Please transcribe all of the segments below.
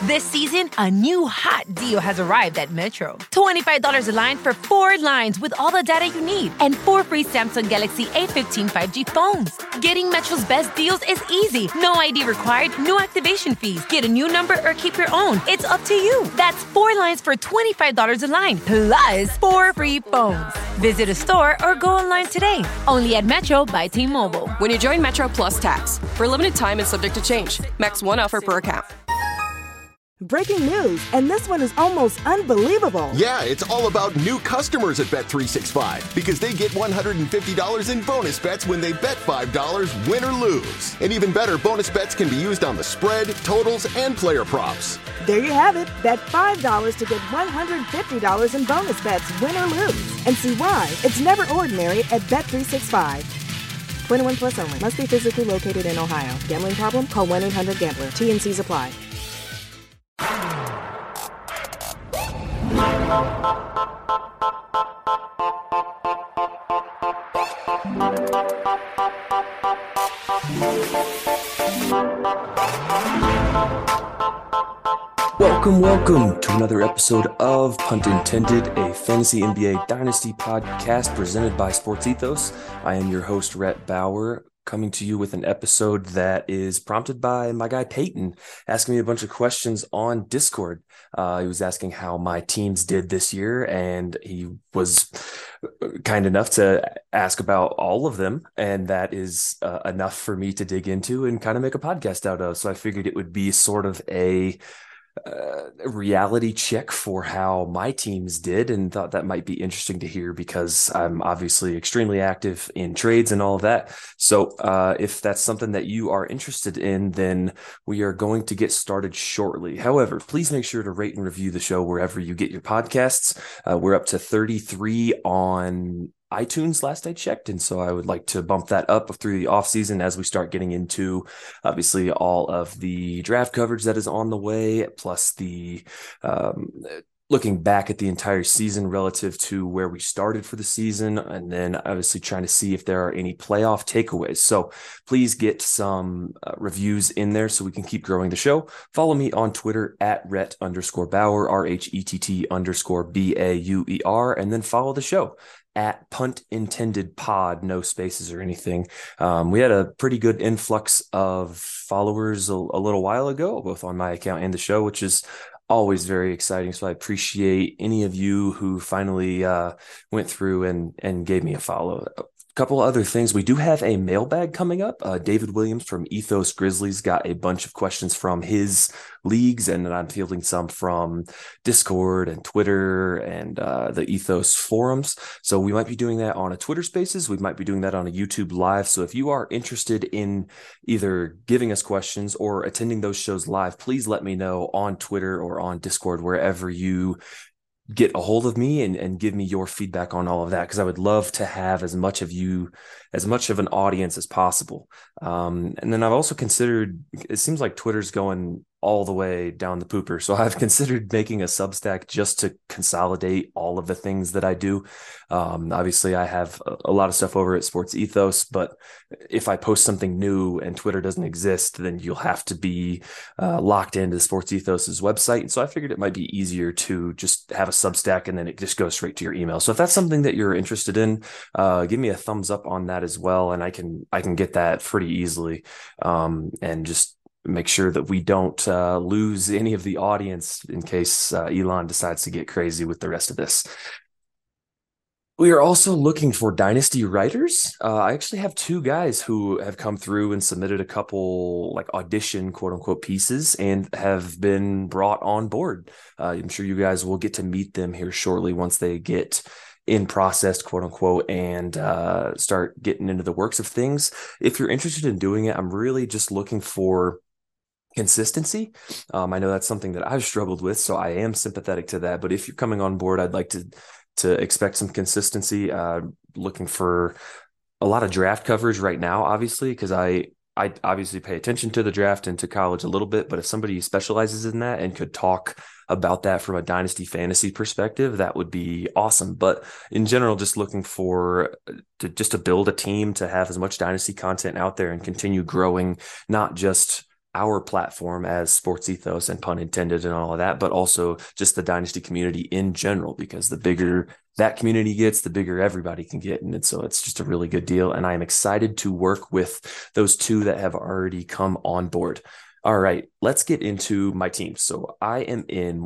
This season, a new hot deal has arrived at Metro. $25 a line for 4 lines with all the data you need and 4 free Samsung Galaxy A15 5G phones. Getting Metro's best deals is easy. No ID required, no activation fees. Get a new number or keep your own. It's up to you. That's 4 lines for $25 a line, plus 4 free phones. Visit a store or go online today. Only at Metro by T-Mobile. When you join Metro Plus Tax. For a limited time and subject to change. Max 1 offer per account. Breaking news, and this one is almost unbelievable. Yeah, it's all about new customers at Bet365 because they get $150 in bonus bets when they bet $5, win or lose. And even better, bonus bets can be used on the spread, totals, and player props. There you have it. Bet $5 to get $150 in bonus bets, win or lose. And see why it's never ordinary at Bet365. 21 plus only. Must be physically located in Ohio. Gambling problem? Call 1-800-GAMBLER. T&Cs apply. Welcome to another episode of Punt Intended, a fantasy NBA dynasty podcast presented by Sports Ethos. I am your host, Rhett Bauer, coming to you with an episode that is prompted by my guy Peyton asking me a bunch of questions on Discord. He was asking how my teams did this year, and he was kind enough to ask about all of them, and that is enough for me to dig into and kind of make a podcast out of. So I figured it would be sort of a reality check for how my teams did, and thought that might be interesting to hear because I'm obviously extremely active in trades and all of that. So if that's something that you are interested in, then we are going to get started shortly. However, please make sure to rate and review the show wherever you get your podcasts. We're up to 33 on iTunes last I checked, and so I would like to bump that up through the off season as we start getting into obviously all of the draft coverage that is on the way, plus the looking back at the entire season relative to where we started for the season, and then obviously trying to see if there are any playoff takeaways. So please get some reviews in there so we can keep growing the show. Follow me on Twitter at Rhett_Bauer, RHETT_BAUER, and then follow the show at Punt Intended Pod, no spaces or anything. We had a pretty good influx of followers a little while ago, both on my account and the show, which is always very exciting. So I appreciate any of you who finally went through and gave me a follow. A couple other things. We do have a mailbag coming up. David Williams from Ethos Grizzlies got a bunch of questions from his leagues, and then I'm fielding some from Discord and Twitter and the Ethos forums. So we might be doing that on a Twitter Spaces. We might be doing that on a YouTube Live. So if you are interested in either giving us questions or attending those shows live, please let me know on Twitter or on Discord, wherever you get a hold of me, and give me your feedback on all of that, because I would love to have as much of an audience as possible. And then I've also considered, it seems like Twitter's going all the way down the pooper. So I've considered making a Substack just to consolidate all of the things that I do. Obviously I have a lot of stuff over at Sports Ethos, but if I post something new and Twitter doesn't exist, then you'll have to be locked into Sports Ethos's website. And so I figured it might be easier to just have a Substack, and then it just goes straight to your email. So if that's something that you're interested in, give me a thumbs up on that as well. And I can get that pretty easily, and just make sure that we don't lose any of the audience in case Elon decides to get crazy with the rest of this. We are also looking for dynasty writers. I actually have 2 guys who have come through and submitted a couple like audition quote unquote pieces and have been brought on board. I'm sure you guys will get to meet them here shortly once they get in process, quote unquote, and start getting into the works of things. If you're interested in doing it, I'm really just looking for consistency. I know that's something that I've struggled with, so I am sympathetic to that. But if you're coming on board, I'd like to expect some consistency. Looking for a lot of draft coverage right now, obviously, because I obviously pay attention to the draft and to college a little bit. But if somebody specializes in that and could talk about that from a dynasty fantasy perspective, that would be awesome. But in general, just looking for to build a team to have as much dynasty content out there and continue growing, not just our platform as Sports Ethos and pun intended and all of that, but also just the Dynasty community in general, because the bigger that community gets, the bigger everybody can get. And so it's just a really good deal. And I'm excited to work with those two that have already come on board. All right, let's get into my team. So I am in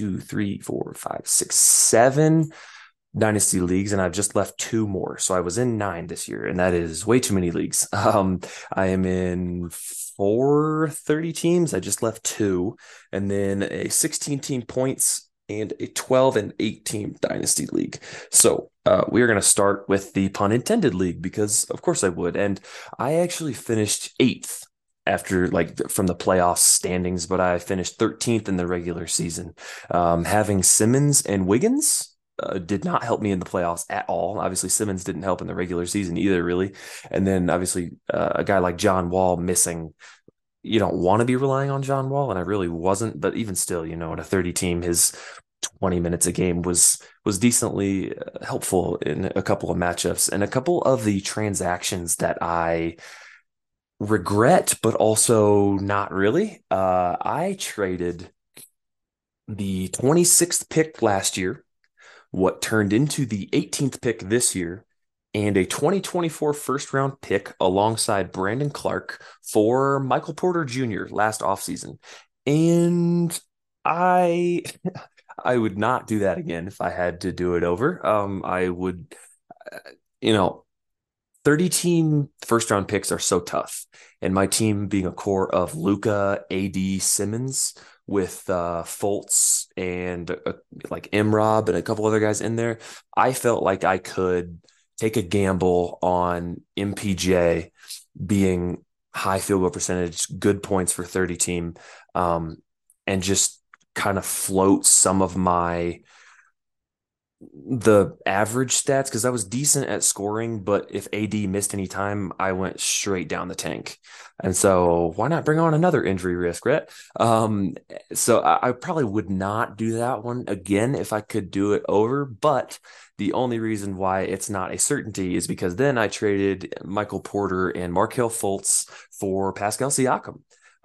7 Dynasty leagues, and I've just left 2 more. So I was in 9 this year, and that is way too many leagues. I am in 4 30 teams. I just left 2, and then a 16-team points and a 12 and 8-team Dynasty league. So we are going to start with the pun intended league, because of course I would. And I actually finished 8th after from the playoff standings, but I finished 13th in the regular season. Having Simmons and Wiggins did not help me in the playoffs at all. Obviously, Simmons didn't help in the regular season either, really. And then obviously a guy like John Wall missing, you don't want to be relying on John Wall, and I really wasn't. But even still, in a 30 team, his 20 minutes a game was decently helpful in a couple of matchups and a couple of the transactions that I regret, but also not really. I traded the 26th pick last year, what turned into the 18th pick this year, and a 2024 first round pick alongside Brandon Clark for Michael Porter Jr. last offseason. And I would not do that again if I had to do it over. I would, 30 team first round picks are so tough. And my team being a core of Luka, AD, Simmons, with Fultz and like Imrob and a couple other guys in there, I felt like I could take a gamble on MPJ being high field goal percentage, good points for 30 team, and just kind of float some of the average stats, because I was decent at scoring, but if AD missed any time, I went straight down the tank. And so why not bring on another injury risk, right? So I probably would not do that one again if I could do it over. But the only reason why it's not a certainty is because then I traded Michael Porter and Markelle Fultz for Pascal Siakam.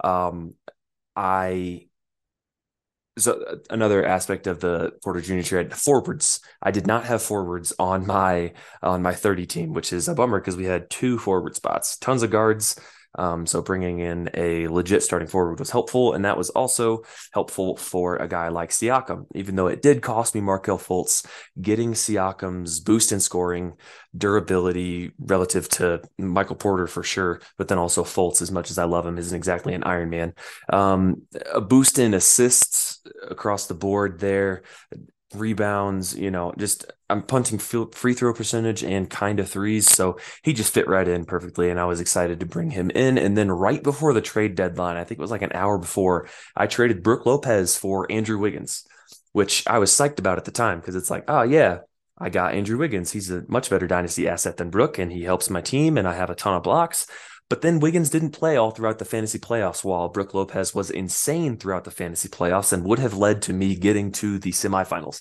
So another aspect of the Porter Jr. trade, forwards. I did not have forwards on my 30 team, which is a bummer because we had 2 forward spots, tons of guards. So bringing in a legit starting forward was helpful, and that was also helpful for a guy like Siakam. Even though it did cost me Markelle Fultz, getting Siakam's boost in scoring, durability relative to Michael Porter for sure, but then also Fultz, as much as I love him, isn't exactly an Iron Man. A boost in assists across the board there, rebounds, just I'm punting free throw percentage and kind of threes. So he just fit right in perfectly. And I was excited to bring him in. And then right before the trade deadline, I think it was like an hour before, I traded Brook Lopez for Andrew Wiggins, which I was psyched about at the time, because it's like, oh yeah, I got Andrew Wiggins. He's a much better dynasty asset than Brook, and he helps my team, and I have a ton of blocks. But then Wiggins didn't play all throughout the fantasy playoffs, while Brook Lopez was insane throughout the fantasy playoffs and would have led to me getting to the semifinals.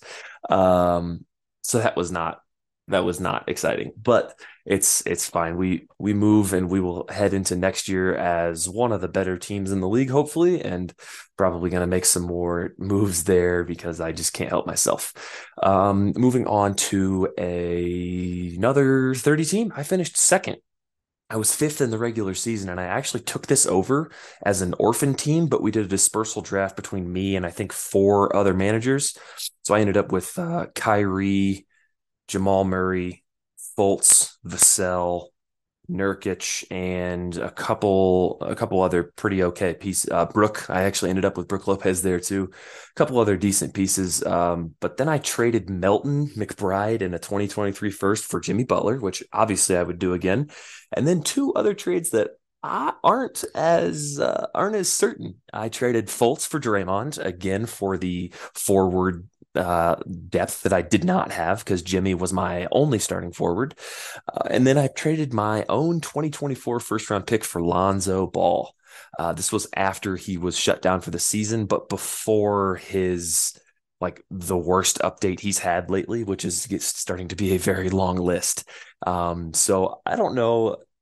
So that was not exciting, but it's fine. We move, and we will head into next year as one of the better teams in the league, hopefully, and probably going to make some more moves there because I just can't help myself. Moving on to another 30 team, I finished second. I was 5th in the regular season, and I actually took this over as an orphan team, but we did a dispersal draft between me and I think 4 other managers. So I ended up with Kyrie, Jamal Murray, Fultz, Vassell, Nurkic, and a couple other pretty okay pieces. Brook, I actually ended up with Brook Lopez there too. A couple other decent pieces. But then I traded Melton McBride in a 2023 first for Jimmy Butler, which obviously I would do again. And then 2 other trades that aren't as certain. I traded Fultz for Draymond, again for the forward depth that I did not have, because Jimmy was my only starting forward. And then I traded my own 2024 first round pick for Lonzo Ball. This was after he was shut down for the season, but before his the worst update he's had lately, which is starting to be a very long list. So I don't know.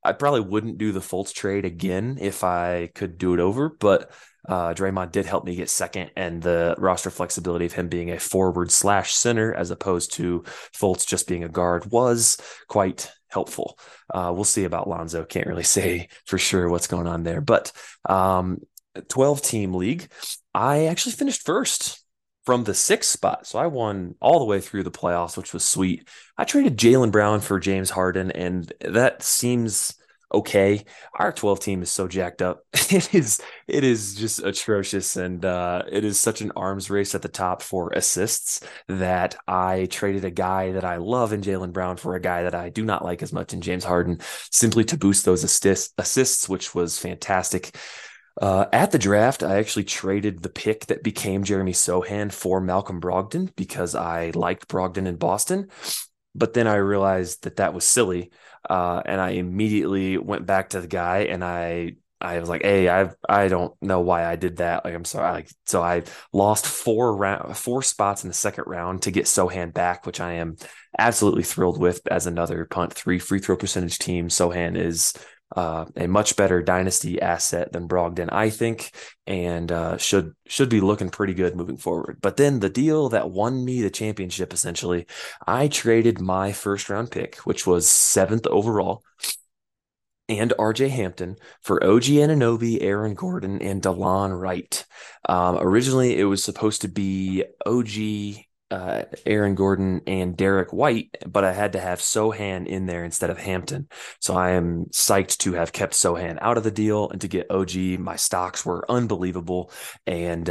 I probably wouldn't do the Fultz trade again if I could do it over, but Draymond did help me get second, and the roster flexibility of him being a forward/center as opposed to Fultz just being a guard was quite helpful. We'll see about Lonzo. Can't really say for sure what's going on there, but 12-team league, I actually finished first from the 6th spot. So I won all the way through the playoffs, which was sweet. I traded Jaylen Brown for James Harden, and that seems okay. Our 12 team is so jacked up. It is just atrocious. And it is such an arms race at the top for assists that I traded a guy that I love in Jaylen Brown for a guy that I do not like as much in James Harden, simply to boost those assists, which was fantastic. At the draft, I actually traded the pick that became Jeremy Sohan for Malcolm Brogdon because I liked Brogdon in Boston. But then I realized that was silly. And I immediately went back to the guy and I was like, hey, I don't know why I did that. Like, I'm sorry. So I lost 4 spots in the second round to get Sohan back, which I am absolutely thrilled with as another punt 3 free throw percentage team. Sohan is a much better dynasty asset than Brogdon, I think, and should be looking pretty good moving forward. But then the deal that won me the championship, essentially, I traded my first round pick, which was 7th overall, and RJ Hampton for OG Anunoby, Aaron Gordon, and DeLon Wright. Originally, it was supposed to be OG, Aaron Gordon, and Derek White, but I had to have Sohan in there instead of Hampton. So I am psyched to have kept Sohan out of the deal and to get OG. My stocks were unbelievable, and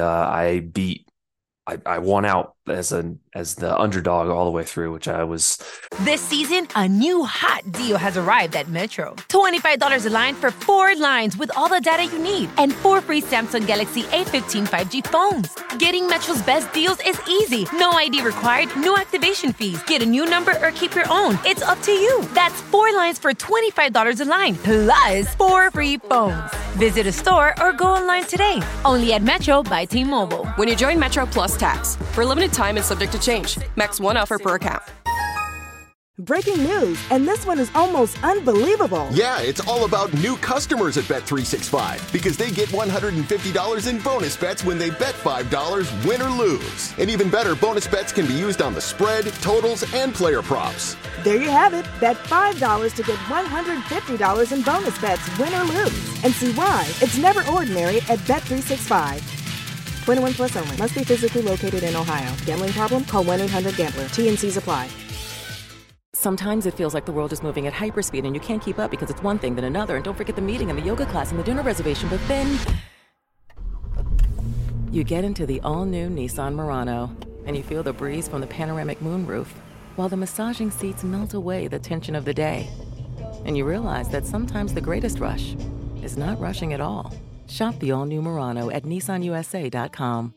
I won out as the underdog all the way through, which I was. This season, a new hot deal has arrived at Metro. $25 a line for 4 lines with all the data you need and 4 free Samsung Galaxy A15 5G phones. Getting Metro's best deals is easy. No ID required, no activation fees. Get a new number or keep your own. It's up to you. That's 4 lines for $25 a line, plus 4 free phones. Visit a store or go online today. Only at Metro by T-Mobile. When you join Metro Plus Tax, for a limited time and subject to change. Max 1 offer per account. Breaking news, and this one is almost unbelievable. Yeah, it's all about new customers at Bet365 because they get $150 in bonus bets when they bet $5, win or lose. And even better, bonus bets can be used on the spread, totals, and player props. There you have it. Bet $5 to get $150 in bonus bets, win or lose. And see why it's never ordinary at Bet365. 21 plus only. Must be physically located in Ohio. Gambling problem? Call 1-800-GAMBLER. T&Cs apply. Sometimes it feels like the world is moving at hyperspeed and you can't keep up because it's one thing then another. And don't forget the meeting and the yoga class and the dinner reservation. But then you get into the all-new Nissan Murano and you feel the breeze from the panoramic moonroof while the massaging seats melt away the tension of the day. And you realize that sometimes the greatest rush is not rushing at all. Shop the all-new Murano at nissanusa.com.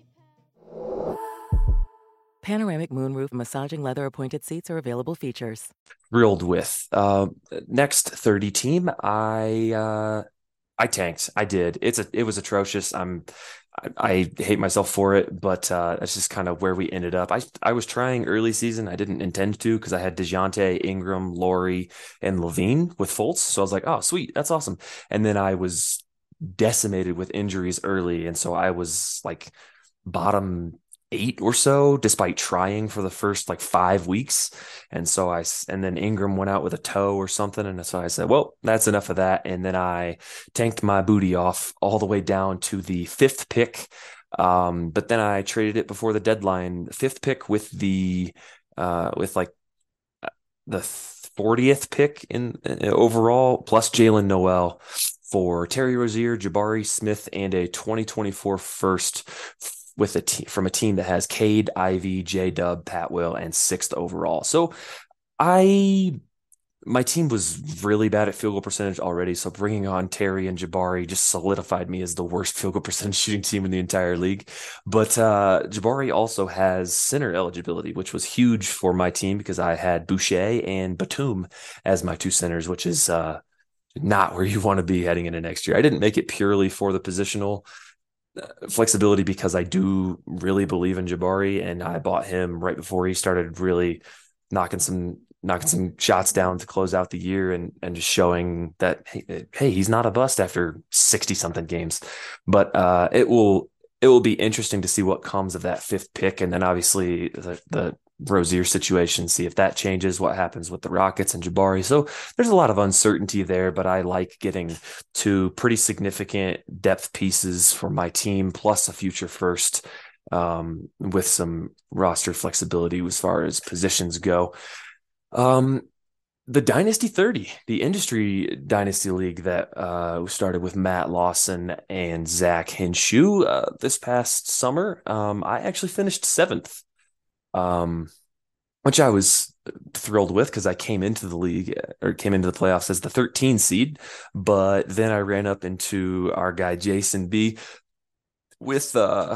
Panoramic moonroof massaging leather appointed seats are available features. Thrilled with. Next 30 team, I tanked. I did. It was atrocious. I hate myself for it, but that's just kind of where we ended up. I was trying early season. I didn't intend to because I had DeJounte, Ingram, Laurie, and Levine with Fultz. So I was like, oh, sweet. That's awesome. And then I was decimated with injuries early. And so I was like bottom 8 or so, despite trying for the first like 5 weeks. And then Ingram went out with a toe or something. And so I said, well, that's enough of that. And then I tanked my booty off all the way down to the 5th pick. But then I traded it before the deadline, 5th pick with the 40th pick in overall, plus Jalen Noel for Terry Rozier, Jabari Smith, and a 2024 first with from a team that has Cade, Ivy, J-Dub, Pat Will, and 6th overall. So my team was really bad at field goal percentage already. So bringing on Terry and Jabari just solidified me as the worst field goal percentage shooting team in the entire league. But Jabari also has center eligibility, which was huge for my team because I had Boucher and Batum as my 2 centers, which is not where you want to be heading into next year. I didn't make it purely for the positional flexibility because I do really believe in Jabari, and I bought him right before he started really knocking some knocking some shots down to close out the year and just showing that, hey, he's not a bust after 60 something games. But it will be interesting to see what comes of that 5th pick. And then obviously the Rozier situation, see if that changes, what happens with the Rockets and Jabari. So there's a lot of uncertainty there, but I like getting 2 pretty significant depth pieces for my team, plus a future first, with some roster flexibility as far as positions go. The Dynasty 30, the industry dynasty league that started with Matt Lawson and Zach Hinshu this past summer, I actually finished 7th. Which I was thrilled with because I came into the league or came into the playoffs as the 13 seed, but then I ran up into our guy Jason B with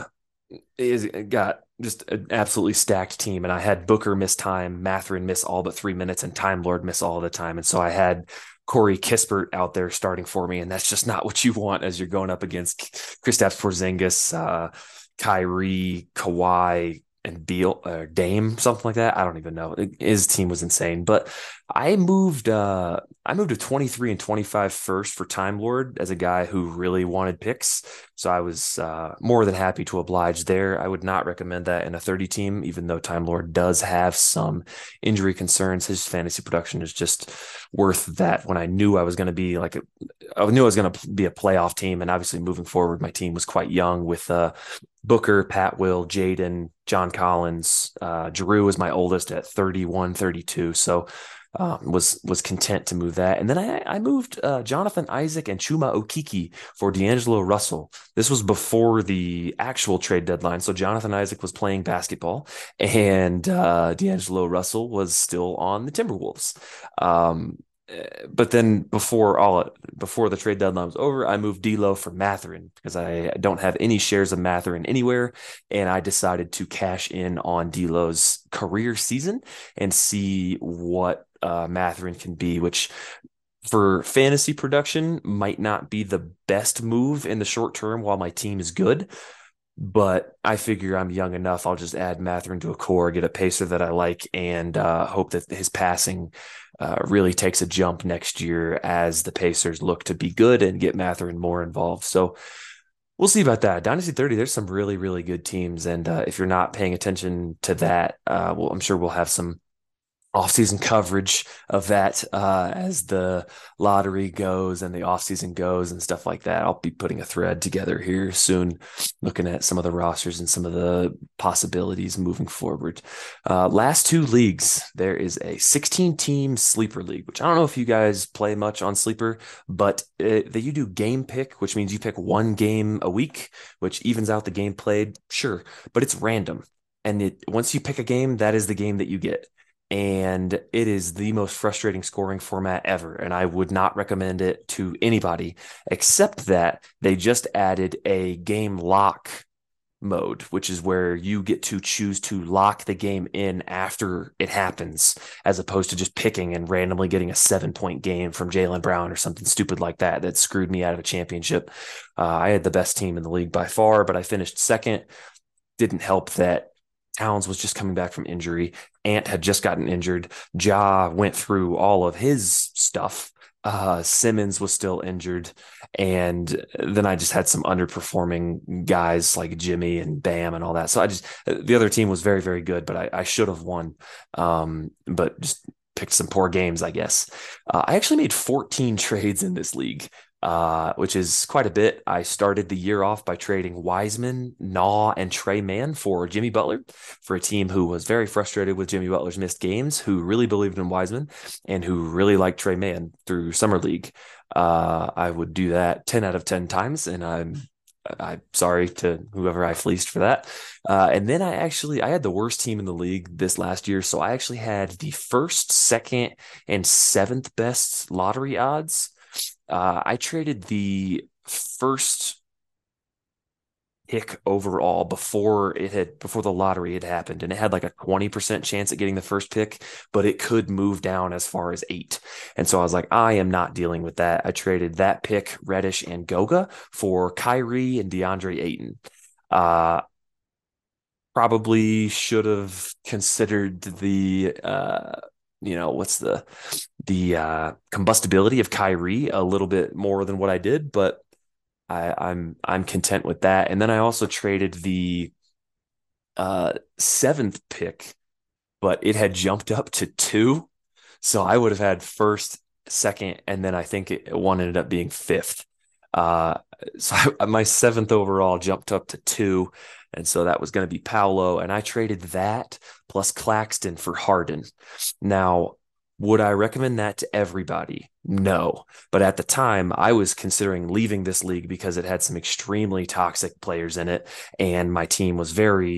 got just an absolutely stacked team, and I had Booker miss time, Mathurin miss all but 3 minutes, and Time Lord miss all the time, and so I had Corey Kispert out there starting for me, and that's just not what you want as you're going up against Kristaps Porzingis, Kyrie, Kawhi, and Beal or Dame, something like that. I don't even know. His team was insane, but I moved to 23 and 25 first for Time Lord as a guy who really wanted picks. So I was more than happy to oblige there. I would not recommend that in a 30 team, even though Time Lord does have some injury concerns. His fantasy production is just worth that. When I knew I was going to be I knew I was going to be a playoff team, and obviously moving forward, my team was quite young with Booker, Pat Will, Jaden, John Collins, Drew was my oldest at 31, 32. So was content to move that. And then I moved Jonathan Isaac and Chuma Okeke for D'Angelo Russell. This was before the actual trade deadline. So Jonathan Isaac was playing basketball and D'Angelo Russell was still on the Timberwolves. But then before the trade deadline was over, I moved D'Lo for Mathurin because I don't have any shares of Mathurin anywhere, and I decided to cash in on D'Lo's career season and see what Mathurin can be, which for fantasy production might not be the best move in the short term while my team is good. But I figure I'm young enough. I'll just add Mathurin to a core, get a pacer that I like, and hope that his passing really takes a jump next year as the Pacers look to be good and get Mathurin more involved. So we'll see about that. Dynasty 30, there's some really, really good teams. And if you're not paying attention to that, I'm sure we'll have some offseason coverage of that as the lottery goes and the offseason goes and stuff like that. I'll be putting a thread together here soon, looking at some of the rosters and some of the possibilities moving forward. Last 2 leagues, there is a 16-team sleeper league, which I don't know if you guys play much on sleeper, but you do game pick, which means you pick 1 game a week, which evens out the game played, sure, but it's random. And once you pick a game, that is the game that you get. And it is the most frustrating scoring format ever. And I would not recommend it to anybody, except that they just added a game lock mode, which is where you get to choose to lock the game in after it happens, as opposed to just picking and randomly getting a 7-point game from Jaylen Brown or something stupid like that screwed me out of a championship. I had the best team in the league by far, but I finished second. Didn't help that Towns was just coming back from injury. Ant had just gotten injured. Ja went through all of his stuff. Simmons was still injured. And then I just had some underperforming guys like Jimmy and Bam and all that. So the other team was very, very good, but I should have won. But just picked some poor games, I guess. I actually made 14 trades in this league. Which is quite a bit. I started the year off by trading Wiseman, Naw, and Trey Mann for Jimmy Butler for a team who was very frustrated with Jimmy Butler's missed games, who really believed in Wiseman, and who really liked Trey Mann through Summer League. I would do that 10 out of 10 times, and I'm sorry to whoever I fleeced for that. And then I had the worst team in the league this last year, so I actually had the 1st, 2nd, and 7th best lottery odds. I traded the 1st pick overall before the lottery had happened, and it had like a 20% chance at getting the 1st pick, but it could move down as far as 8. And so I was like, I am not dealing with that. I traded that pick, Reddish and Goga, for Kyrie and DeAndre Ayton. Probably should have considered the what's the combustibility of Kyrie a little bit more than what I did, but I'm content with that. And then I also traded the 7th pick, but it had jumped up to 2. So I would have had 1st, 2nd, and then I think one ended up being 5th. So my 7th overall jumped up to 2. And so that was going to be Paolo. And I traded that plus Claxton for Harden. Now, would I recommend that to everybody? No. But at the time, I was considering leaving this league because it had some extremely toxic players in it. And my team was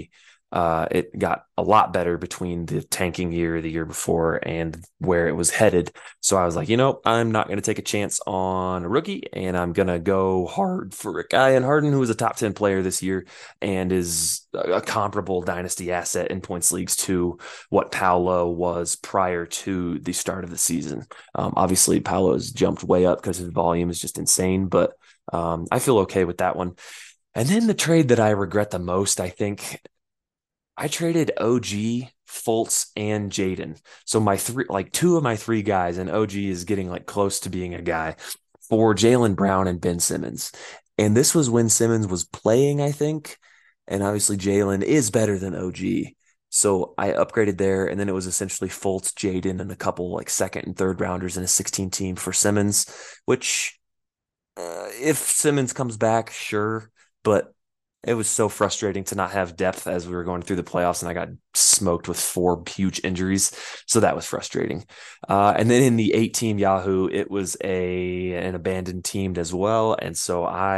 it got a lot better between the tanking year, the year before, and where it was headed. So I was like, I'm not going to take a chance on a rookie, and I'm going to go hard for a guy in Harden who was a top 10 player this year and is a comparable dynasty asset in points leagues to what Paolo was prior to the start of the season. Obviously, Paolo's jumped way up because his volume is just insane, but I feel okay with that one. And then the trade that I regret the most, I think, I traded OG, Fultz, and Jaden. So two of my 3 guys, and OG is getting close to being a guy, for Jaylen Brown and Ben Simmons. And this was when Simmons was playing, I think. And obviously Jaylen is better than OG. So I upgraded there, and then it was essentially Fultz, Jaden, and a couple 2nd and 3rd rounders in a 16 team for Simmons, which if Simmons comes back, sure. But it was so frustrating to not have depth as we were going through the playoffs, and I got smoked with 4 huge injuries. So that was frustrating. And then in the 8-team Yahoo, it was an abandoned team as well. And so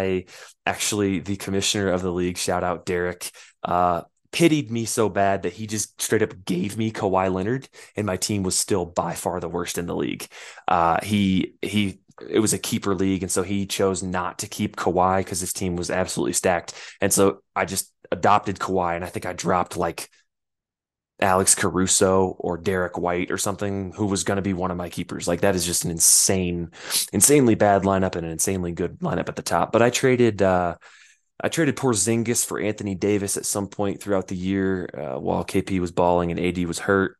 the commissioner of the league, shout out Derek, pitied me so bad that he just straight up gave me Kawhi Leonard, and my team was still by far the worst in the league. It was a keeper league, and so he chose not to keep Kawhi because his team was absolutely stacked. And so I just adopted Kawhi, and I think I dropped Alex Caruso or Derek White or something, who was going to be one of my keepers. That is just an insanely bad lineup and an insanely good lineup at the top. But I traded Porzingis for Anthony Davis at some point throughout the year while KP was balling and AD was hurt.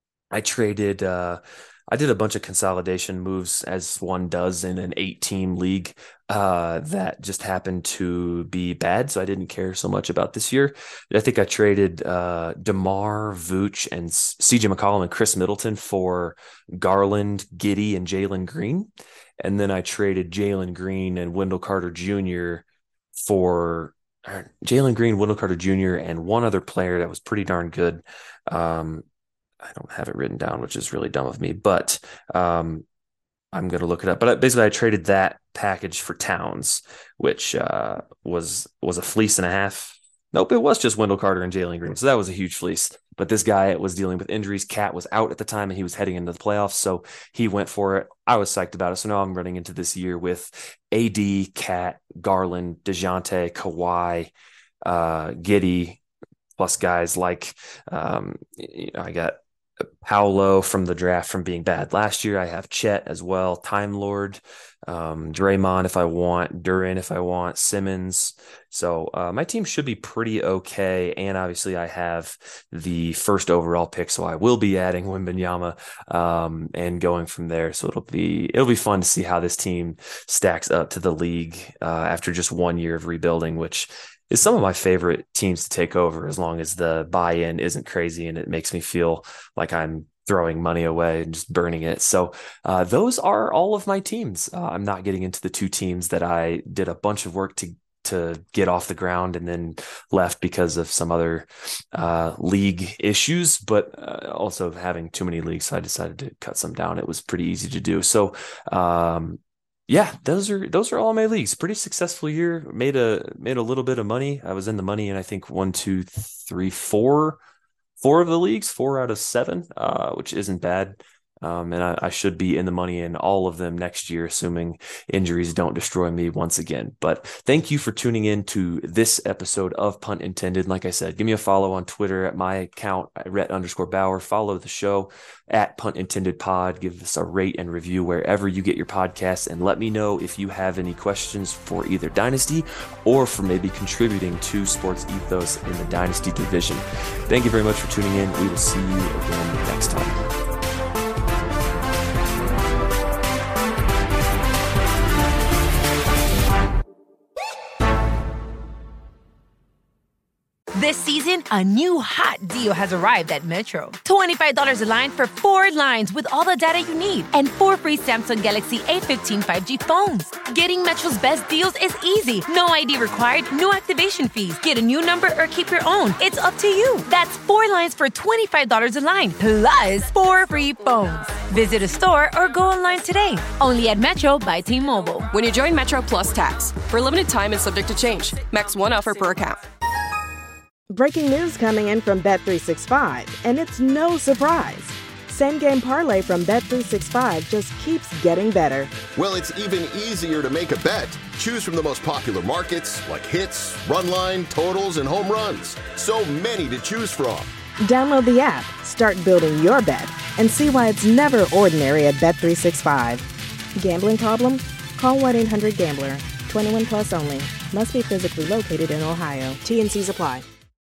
I did a bunch of consolidation moves, as one does in an 8-team league that just happened to be bad. So I didn't care so much about this year. I think I traded DeMar, Vooch, and CJ McCollum and Chris Middleton for Garland, Giddey, and Jalen Green. And then I traded Jalen Green and Wendell Carter Jr. for Jalen Green, Wendell Carter Jr., and one other player that was pretty darn good. I don't have it written down, which is really dumb of me, but I'm going to look it up. But basically, I traded that package for Towns, which was a fleece and a half. Nope, it was just Wendell Carter and Jalen Green. So that was a huge fleece. But this guy was dealing with injuries. Cat was out at the time, and he was heading into the playoffs, so he went for it. I was psyched about it. So now I'm running into this year with AD, Cat, Garland, DeJounte, Kawhi, Giddey, plus guys I got Paolo from the draft from being bad last year. I have Chet as well, Time Lord, Draymond if I want, Duran if I want, Simmons. So my team should be pretty okay. And obviously I have the 1st overall pick, so I will be adding Wembanyama and going from there. So it'll be fun to see how this team stacks up to the league after just 1 year of rebuilding, which is some of my favorite teams to take over, as long as the buy-in isn't crazy and it makes me feel like I'm throwing money away and just burning it. So those are all of my teams. I'm not getting into the 2 teams that I did a bunch of work to get off the ground and then left because of some other league issues, but also having too many leagues, so I decided to cut some down. It was pretty easy to do. So yeah, those are all my leagues. Pretty successful year. Made a little bit of money. I was in the money in, I think, 1, 2, 3, 4 of the leagues, 4 out of 7, which isn't bad. And I should be in the money in all of them next year, assuming injuries don't destroy me once again. But thank you for tuning in to this episode of Punt Intended. Like I said, give me a follow on Twitter at my account, @Rhett_Bauer. Follow the show at Punt Intended Pod. Give us a rate and review wherever you get your podcasts, and let me know if you have any questions for either Dynasty or for maybe contributing to Sports Ethos in the Dynasty division. Thank you very much for tuning in. We will see you again next time. This season, a new hot deal has arrived at Metro. $25 a line for 4 lines with all the data you need and 4 free Samsung Galaxy A15 5G phones. Getting Metro's best deals is easy. No ID required, no activation fees. Get a new number or keep your own. It's up to you. That's 4 lines for $25 a line, plus 4 free phones. Visit a store or go online today. Only at Metro by T-Mobile. When you join Metro Plus Tax. For a limited time and subject to change. Max 1 offer per account. Breaking news coming in from Bet365, and it's no surprise. Same Game Parlay from Bet365 just keeps getting better. Well, it's even easier to make a bet. Choose from the most popular markets like hits, run line, totals, and home runs. So many to choose from. Download the app, start building your bet, and see why it's never ordinary at Bet365. Gambling problem? Call 1-800-GAMBLER. 21 plus only. Must be physically located in Ohio. T&Cs apply.